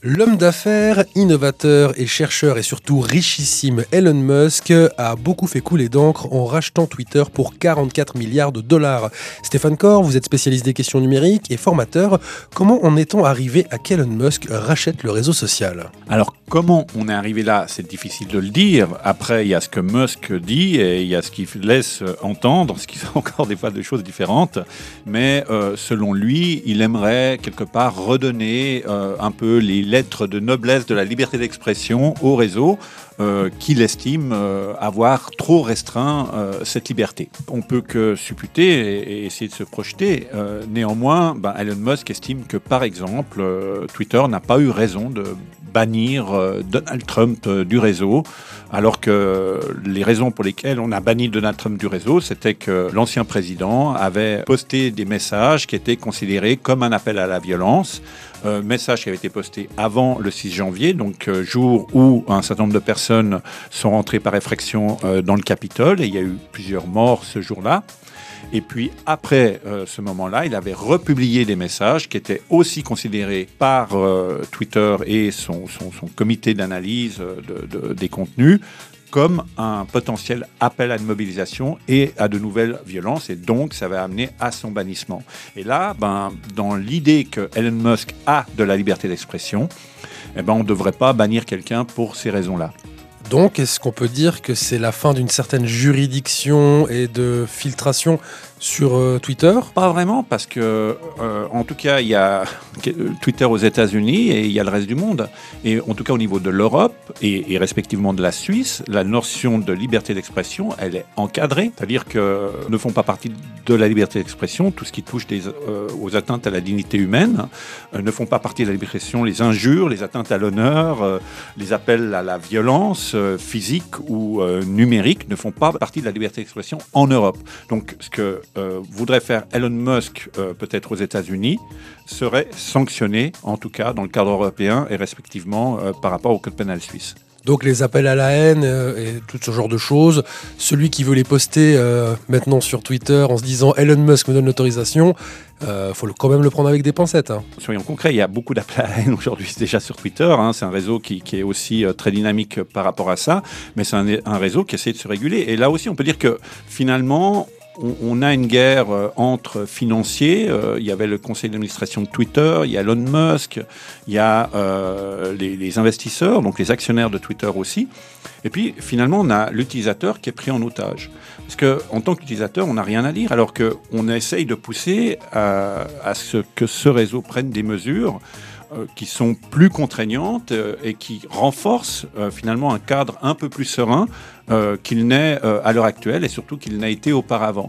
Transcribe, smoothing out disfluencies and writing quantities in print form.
L'homme d'affaires, innovateur et chercheur et surtout richissime Elon Musk a beaucoup fait couler d'encre en rachetant Twitter pour 44 milliards de dollars. Stéphane Corr, vous êtes spécialiste des questions numériques et formateur. Comment en est-on arrivé à qu'Elon Musk rachète le réseau social ? Alors, comment on est arrivé là, c'est difficile de le dire. Après, il y a ce que Musk dit et il y a ce qu'il laisse entendre, ce qui sont encore des fois des choses différentes. Mais selon lui, il aimerait quelque part redonner un peu les lettres de noblesse de la liberté d'expression au réseau qu'il estime avoir trop restreint cette liberté. On peut que supputer et essayer de se projeter. Néanmoins, Elon Musk estime que, par exemple, Twitter n'a pas eu raison de bannir Donald Trump du réseau, alors que les raisons pour lesquelles on a banni Donald Trump du réseau, c'était que l'ancien président avait posté des messages qui étaient considérés comme un appel à la violence, message qui avait été posté avant le 6 janvier, donc jour où un certain nombre de personnes sont rentrées par effraction dans le Capitole, et il y a eu plusieurs morts ce jour-là. Et puis après ce moment-là, il avait republié des messages qui étaient aussi considérés par Twitter et son comité d'analyse des contenus comme un potentiel appel à une mobilisation et à de nouvelles violences. Et donc, ça va amener à son bannissement. Et là, dans l'idée que Elon Musk a de la liberté d'expression, on ne devrait pas bannir quelqu'un pour ces raisons-là. Donc, est-ce qu'on peut dire que c'est la fin d'une certaine juridiction et de filtration sur Twitter ? Pas vraiment, parce que, en tout cas, il y a Twitter aux États-Unis et il y a le reste du monde. Et en tout cas, au niveau de l'Europe et respectivement de la Suisse, la notion de liberté d'expression, elle est encadrée. C'est-à-dire que ne font pas partie de la liberté d'expression tout ce qui touche aux atteintes à la dignité humaine, ne font pas partie de la liberté d'expression les injures, les atteintes à l'honneur, les appels à la violence physique ou numérique ne font pas partie de la liberté d'expression en Europe. Donc, ce que voudrait faire Elon Musk, peut-être aux États-Unis, serait sanctionné, en tout cas dans le cadre européen et respectivement par rapport au code pénal suisse. Donc les appels à la haine et tout ce genre de choses, celui qui veut les poster maintenant sur Twitter en se disant Elon Musk me donne l'autorisation, faut quand même le prendre avec des pincettes. Soyons concrets, il y a beaucoup d'appels à la haine aujourd'hui déjà sur Twitter. C'est un réseau qui est aussi très dynamique par rapport à ça, mais c'est un réseau qui essaie de se réguler. Et là aussi, on peut dire que finalement, on a une guerre entre financiers. Il y avait le conseil d'administration de Twitter, il y a Elon Musk, il y a les investisseurs, donc les actionnaires de Twitter aussi. Et puis finalement, on a l'utilisateur qui est pris en otage. Parce qu'en tant qu'utilisateur, on n'a rien à dire, alors qu'on essaye de pousser à ce que ce réseau prenne des mesures qui sont plus contraignantes et qui renforcent finalement un cadre un peu plus serein qu'il n'est à l'heure actuelle et surtout qu'il n'a été auparavant.